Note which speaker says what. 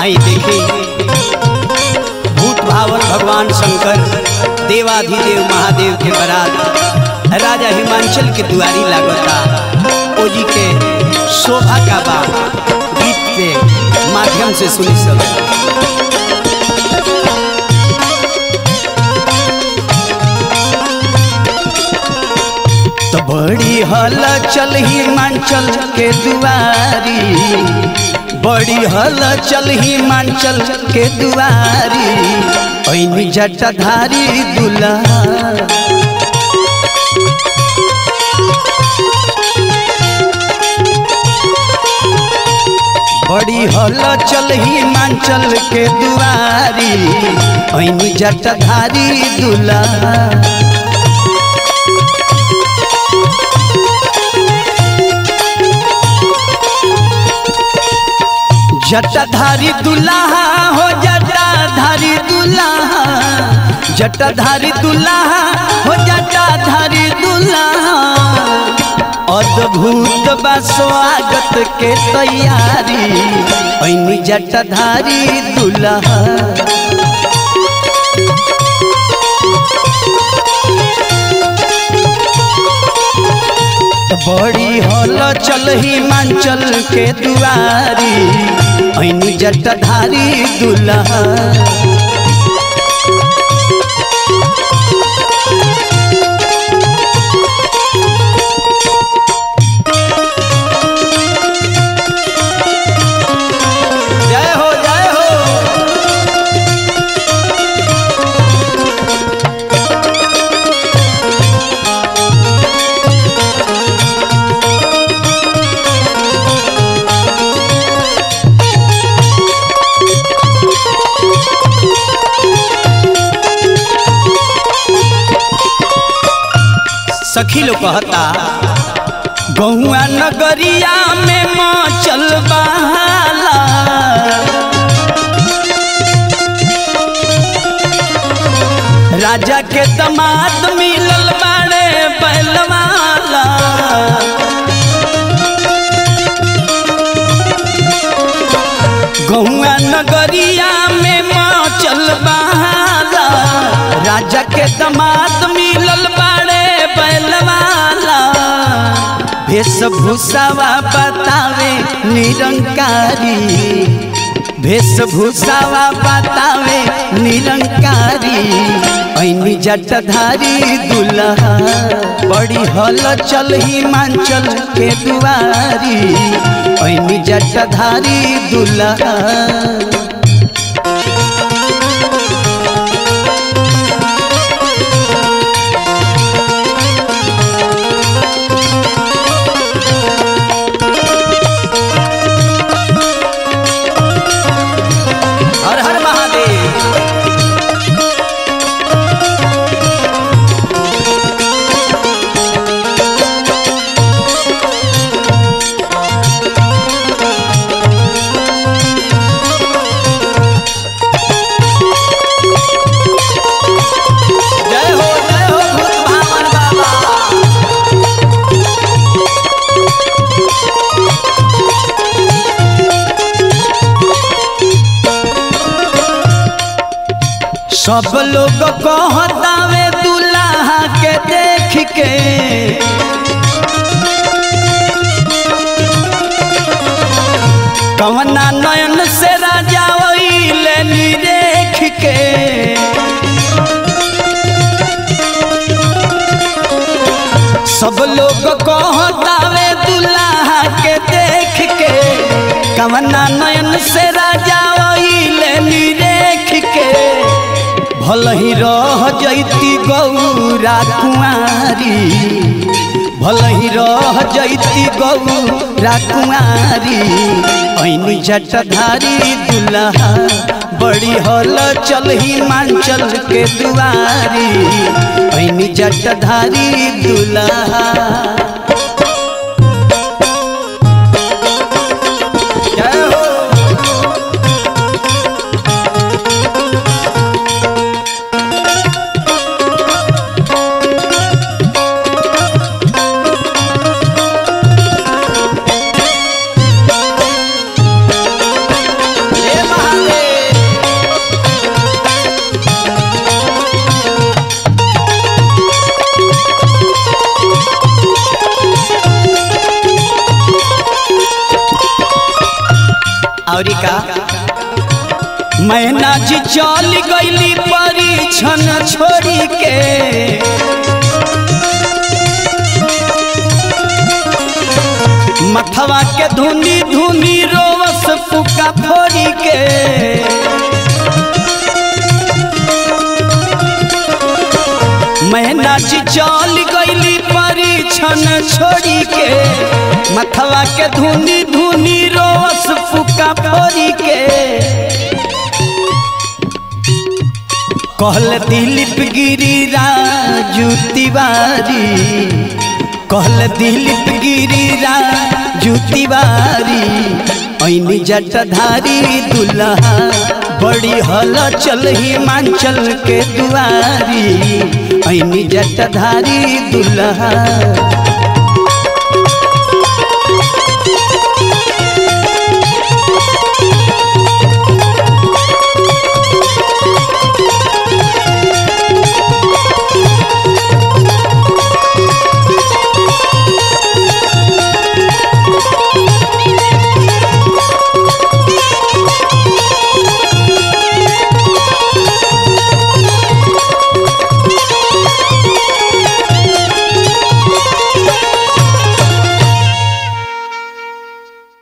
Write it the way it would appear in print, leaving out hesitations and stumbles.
Speaker 1: आई देखी भूत भावन भगवान शंकर देवाधिदेव महादेव के बारात राजा हिमांचल के दुआरी लागता। ओजी के शोभा का बा गीत के माध्यम से सुनी सब। तो बड़ी हलचल हिमांचल के दुआरी, बड़ी हलचल हिमांचल के दुआरी, ऐनी जटाधारी दुल्हा। बड़ी हलचल हिमांचल के दुआरी, ऐनी जटाधारी दुल्हा। जटाधारी दुल्हा हो जटाधारी दुल्हा, जटाधारी दुल्हा हो जटाधारी दुल्हा। अद्भुत बा स्वागत के तैयारी, ऐनी जटाधारी दुल्हा। बड़ी हलचल हिमांचल के दुआरी, ऐनी जटाधारी दुल्हा। जय हो जय हो। सखी लोग कहता गौआ नगरिया में मचल बहाला, राजा के दामाद मिलल बाड़े बैलवाला। गौआ नगरिया में मचल बहाला, राजा के दामाद मिलल बाड़े बैलवाला। वेशभूषावा बतावे निरंकारी, वेशभूषावा बतावे निरंकारी, ऐनी जटाधारी दुल्हा। बड़ी हलचल हिमांचल के दुआरी, ऐनी जटाधारी दुल्हा। सब लोग कहतावे दुल्हा के देख के, कवना नयन से राजा ओइले निरेख के। सब लोग कहतावे दुल्हा के देख के, कवना नयन से राजा ओइले निरेख के। भल ही रह जैती गौरा कुंवारी, भल ही रह जैती गौरा कुंवारी, ऐनी जटाधारी दुल्हा। बड़ी हलचल हिमांचल के दुआरी, ऐनी जटाधारी दुल्हा। महादेव और का मैना जी चल गईली परीक्षण छोड़ी के, मथवा के धुनी धुनी रोवस फुका फोड़ी के, मैना जी चल गईली परीक्षण छोड़ी के, मथवा के धुनी धुनी रोवस फुका फोड़ी के। कहल दिलीप गिरी राजू तिवारी, कहल दिलीप गिरी राजू तिवारी, ऐनी जटाधारी दुल्हा बड़ी हलचल हिमाचल के दुआरी, ऐनी जटाधारी दुल्हा।